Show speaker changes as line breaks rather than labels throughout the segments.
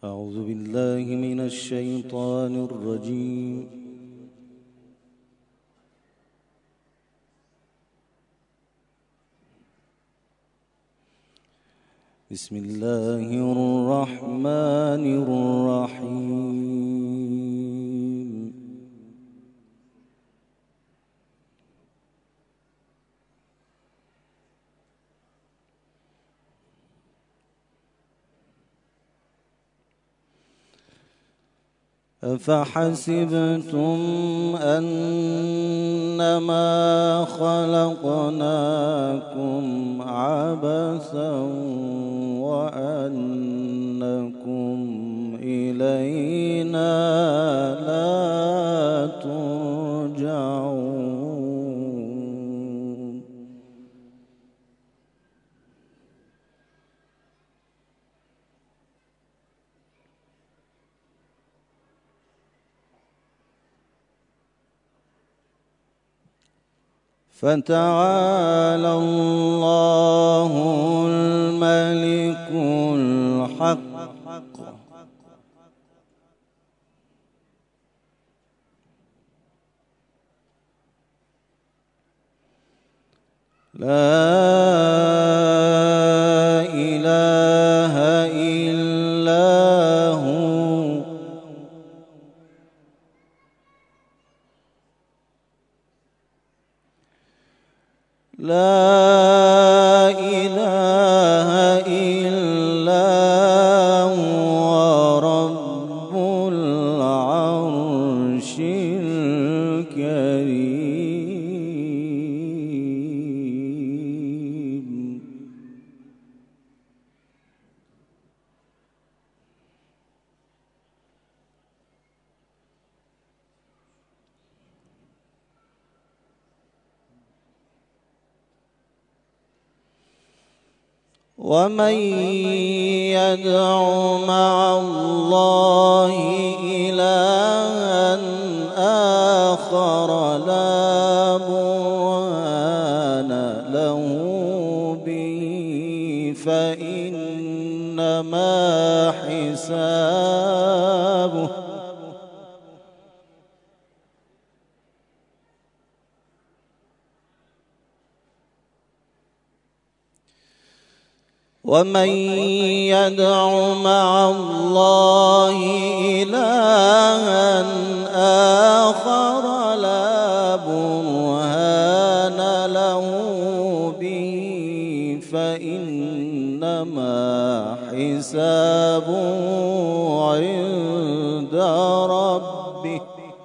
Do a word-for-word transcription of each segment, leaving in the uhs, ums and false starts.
أعوذ بالله من الشيطان الرجيم. بسم الله الرحمن الرحيم. أفحسبتم أنما خلقناكم عبثا وأنكم إلينا لا ترجعون. فتعالى الله الملك الحق لا إله إلا هو لا إله إلا هو رب العرش الكريم. ومن يدع مع الله إلها آخر لا برهان له به فإنما حسابه ومن يدع مع الله إلها آخر لا برهان له به فإنما حسابه عند ربه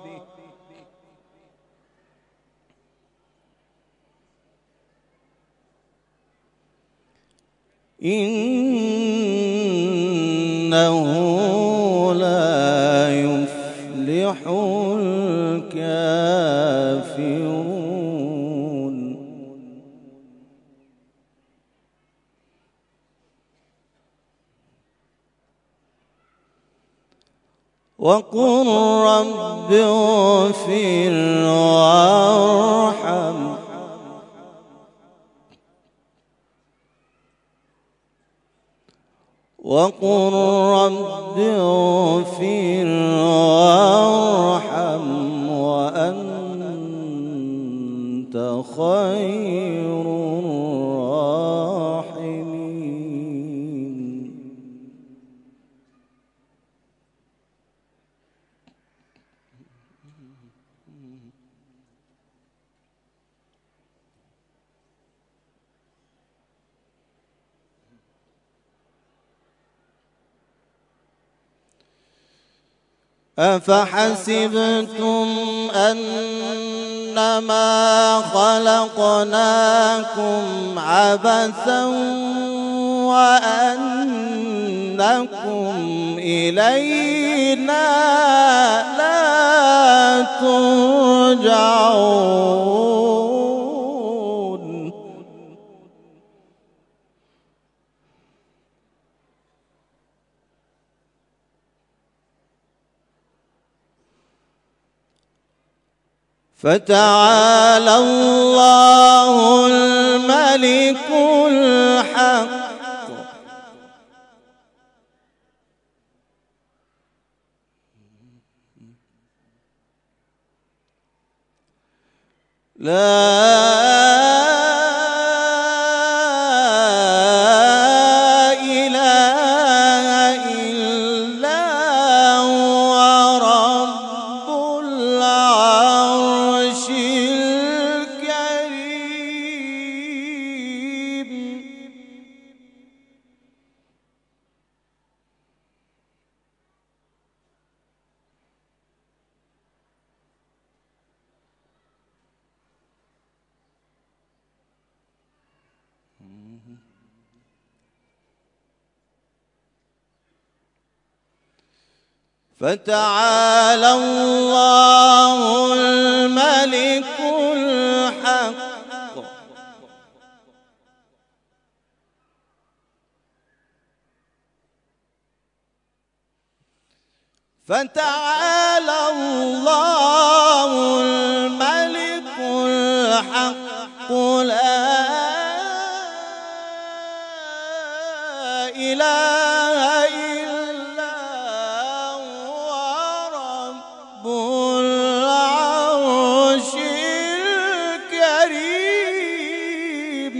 إنه لا يفلح الكافرون. وقل رب اغفر وارحم وقل رب اغفر وارحم وأنت خير الراحمين. أفحسبتم أنما خلقناكم عبثا وأنكم إلينا لا ترجعون. فتعالى الله الملك الحق لا فتعالى الله الملك الحق فتعالى الله الملك الحق لا إله إلا هو رب العرش الكريم.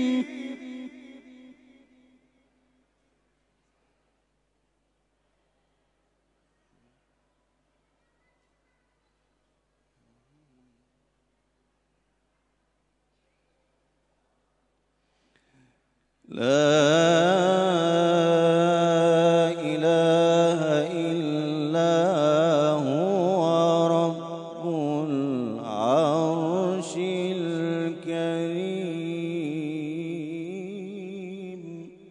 لا إله إلا هو رب العرش الكريم.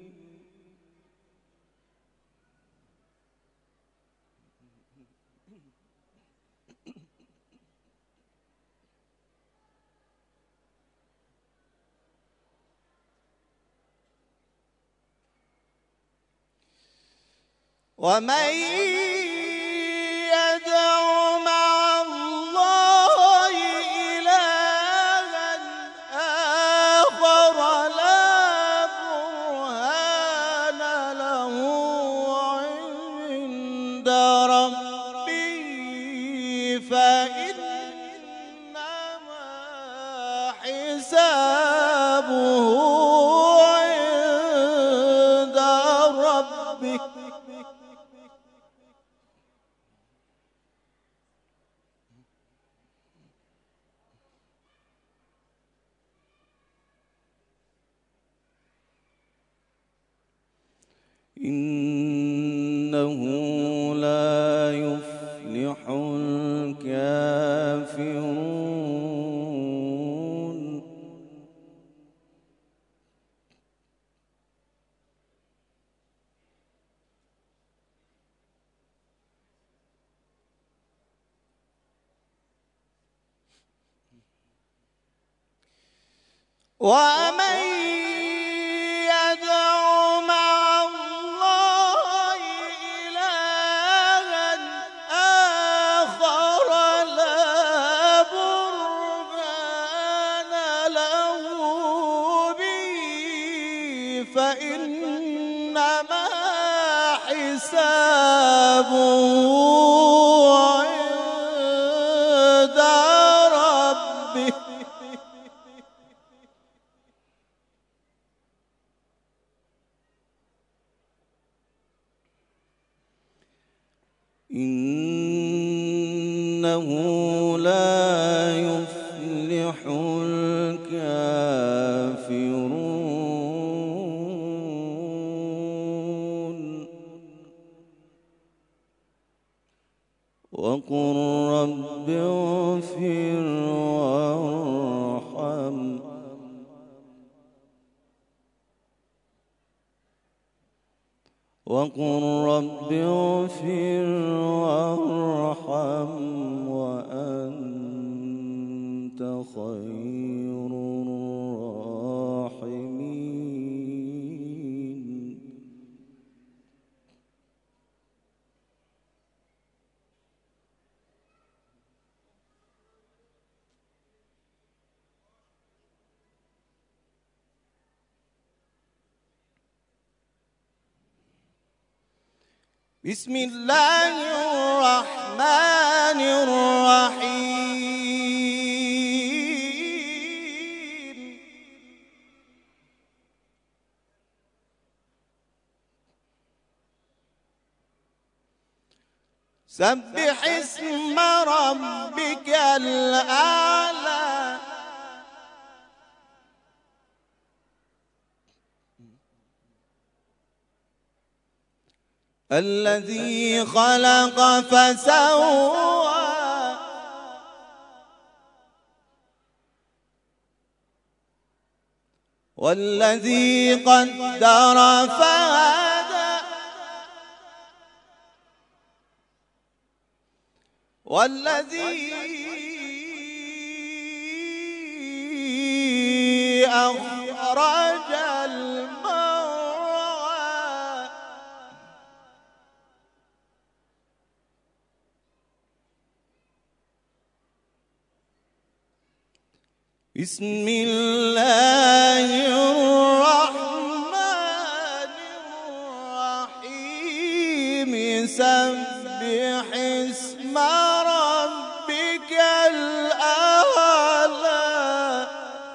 ومن يدع مع الله إلها آخر لا برهان له عند ربه فإنما حسابه عند ربه. إنه لا يفلح الكافرون. ومن يدع مع الله إلها آخر لا برهان له به فإنما حسابه عند ربه. إنه لا يفلح الكافرون. وقل رب اغفر وارحم وقل رب اغفر وارحم وأنت خير الراحمين. بسم الله الرحمن الرحيم. سبح اسم ربك الأعلى الذي خلق فسوى والذي قدر فهدى والذي أخرج المرعى بسم الله الرحمن الرحيم سبح اسم ربك الأعلى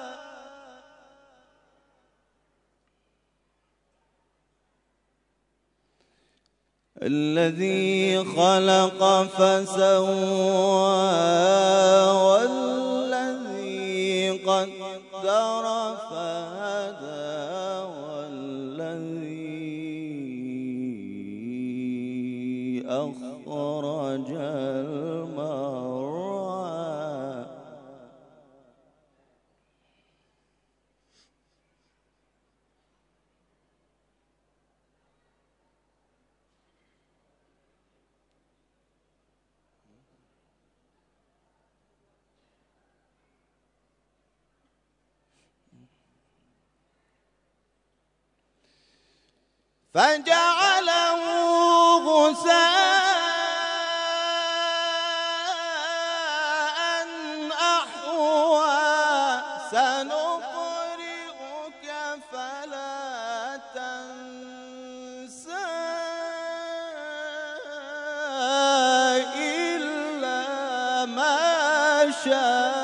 الذي خلق فسوى والذي قدر فهدى والذي أخرج المرعى فجعله غثاء أحوى سنقرئك فلا تنسى إلا ما شاء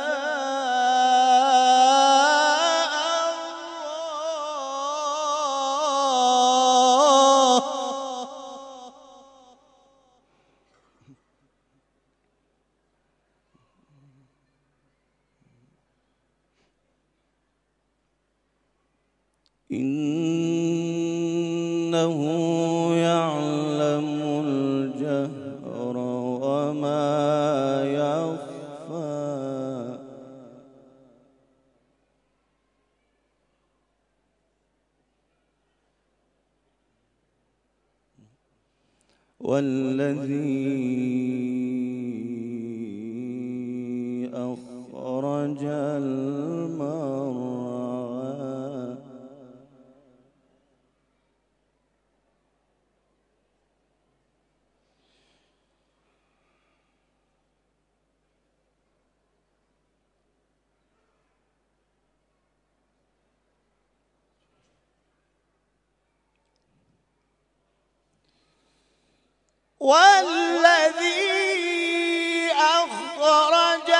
إنه يعلم الجهر وما يخفى والذي أخرج المرعى والذي أخرج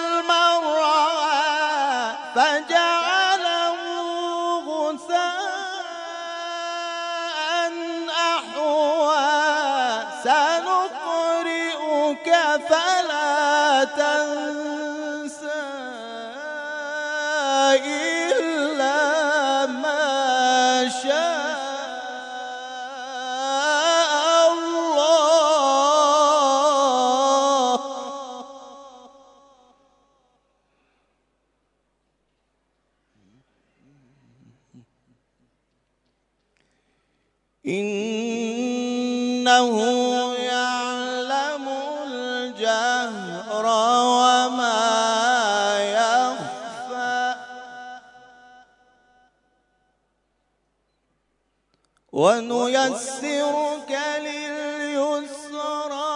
المرعى فجعله غثاء أحوى سنقرئك فلا تنسى إلا ما شاء إنه يعلم الجهر وما يخفى ونيسرك لليسرى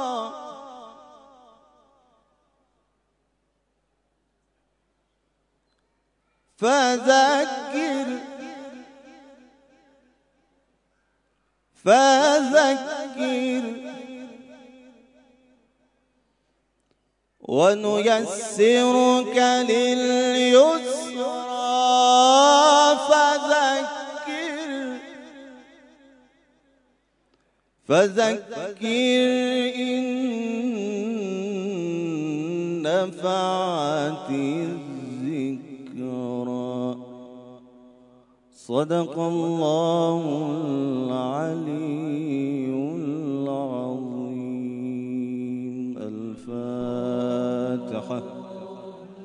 فذكر فذكر ونيسرك لليسرى فذكر فذكر إن نفعت الذكرى. صدق الله